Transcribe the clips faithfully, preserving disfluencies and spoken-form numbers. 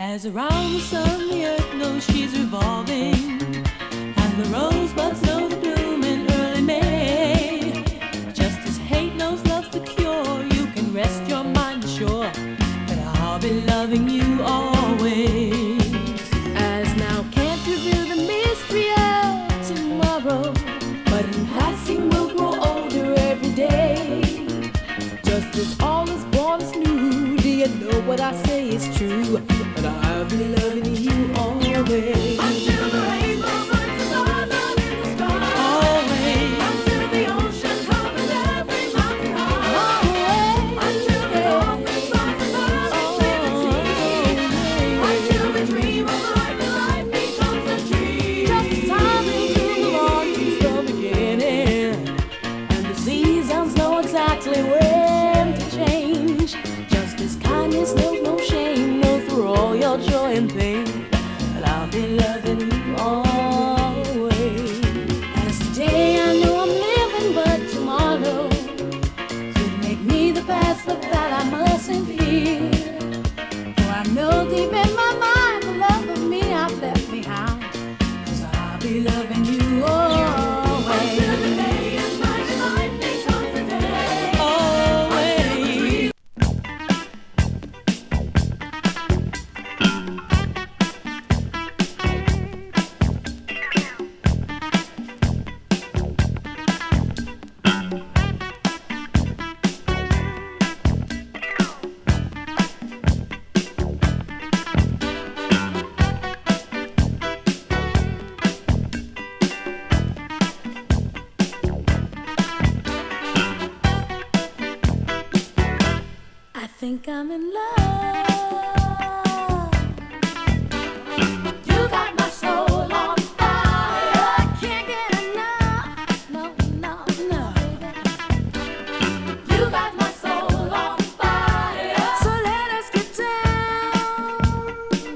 As around the sun, the earth knows she's revolving, and the rosebuds know the bloom in early May. Just as hate knows love's the cure, you can rest your mind assured that I'll be loving you always. As now can't reveal the mystery of tomorrow, but in passing we'll grow older every day. Just as all is born is new, do you know what I say is true? But I'll be loving you always. Until the rainbow burns the stars out in the sky. Always. Until the ocean covers every mountain high. Always. Until the dawn brings back the birds and the sea. Until we dream of life and life becomes a dream. Just as time into the morning's the beginning, and the seasons know exactly when to change. Just as kindness knows no shame, knows through all your joy and pain, but I'll be loving you always. As today I know I'm living, but tomorrow could make me the past, but that I mustn't fear. For I know deep in my mind the love of me I've left behind, 'cause I'll be loving you always. Until the day is night and night becomes the day. Always. I think I'm in love. You got my soul on fire. I can't get enough. No, no, no. You got my soul on fire. So let us get down,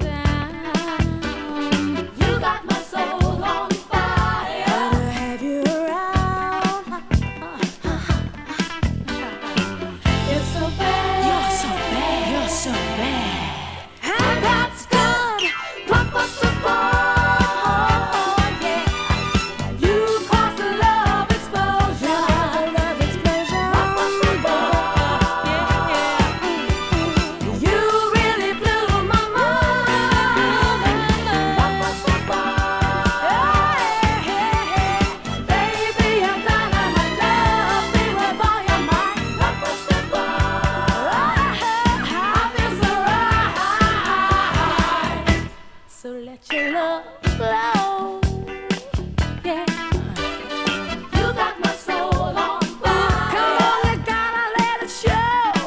down. You got my soul on fire. Gotta have you around. You're so bad. You're so bad. You're so bad. And that's good. Blockbuster boy, yeah. You caused the love explosion. Love explosion. Blockbuster boy, yeah, yeah. You really blew my mind. Blockbuster boy, hey, hey, hey. Baby, I'm dynamite love. Be with all your might. Blockbuster boy, I feel so right. So let your love flow, yeah. You got my soul on fire. Come on, you gotta let it show.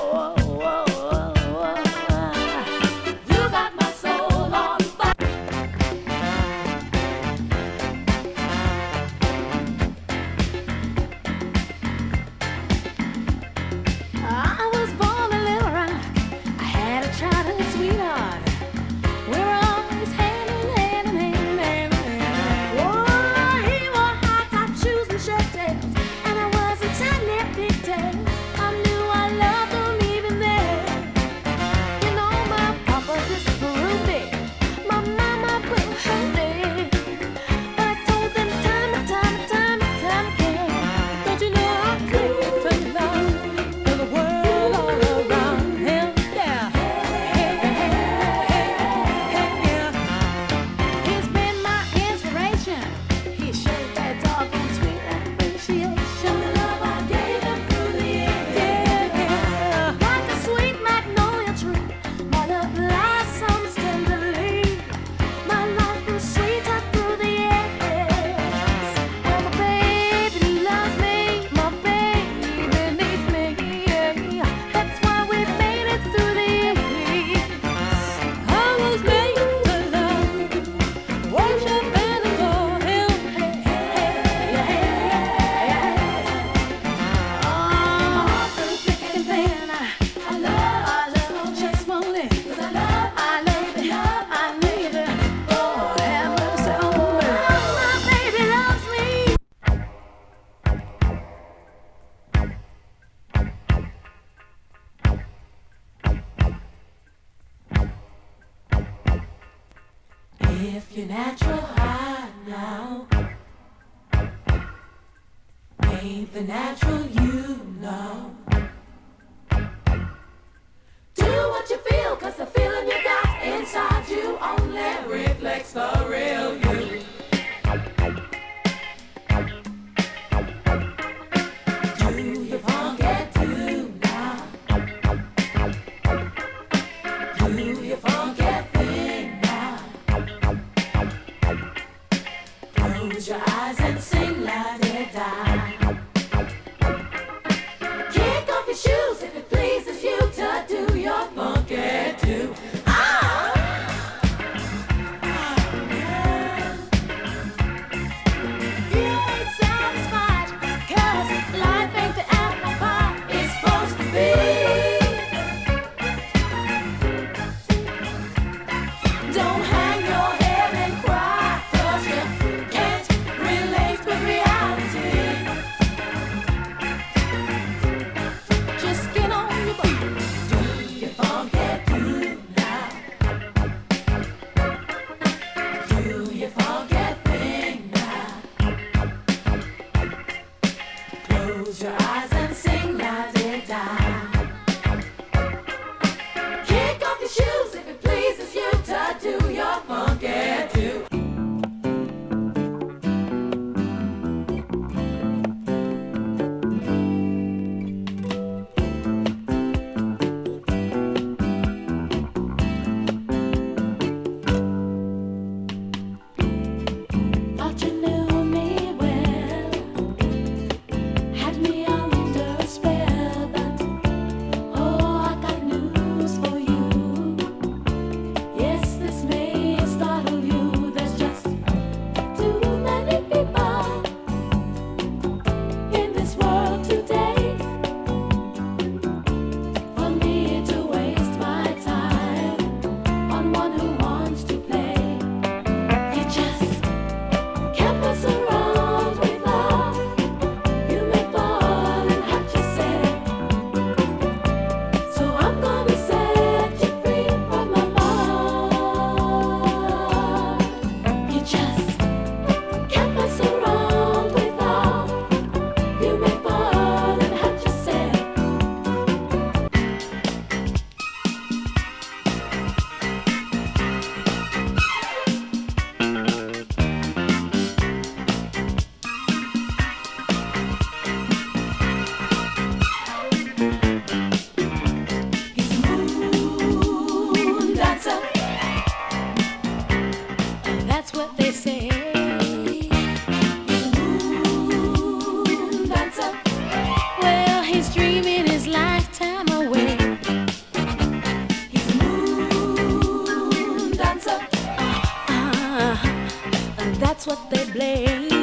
You got my soul on fire. I was born a little rock. I had a childhood sweetheart. We're always hand in hand and hand in hand and hand. Oh, he wore high top shoes and shirt tails, and I was a tiny pigtails. I knew I loved him even then. You know my papa disapproved it, my mama approved it, but I told them time and time and time and time again. Don't you know I'm crazy to love for the world all around him? Yeah. Hey, hey, hey, If you're natural high now ain't the natural you know. Do what you feel, cause the feeling you got inside you only reflects the real you. Do you forget to now? Do you forget thing now? Close your eyes and sing la di da. Kick off your shoes if it pleases you to do your funky do. Ah! Oh, yeah. You ain't satisfied, cause life ain't the apple pie it's supposed to be. Don't hang your head and cry, cause you can't relate with reality. Just get on your feet. Do you forget you now? Do you forget thing now? Close your eyes and sing la di da. Kick off your shoes if it pleases you to do your funky do. Thought you knew me well, had me under a spell, but oh, I got news for you. Yes, this may startle you. There's just too many people in this world today for me to waste my time on one who wants to play. You just can't mess around with love. You may fall and hurt yourself. So I'm gonna set you free from my mind. You just can't mess around with love. You may fall and hurt yourself. He's a moon dancer. That's what they say. He's a moon dancer. Well, he's dreaming his lifetime away. He's a moon dancer. Uh-huh. That's what they blame.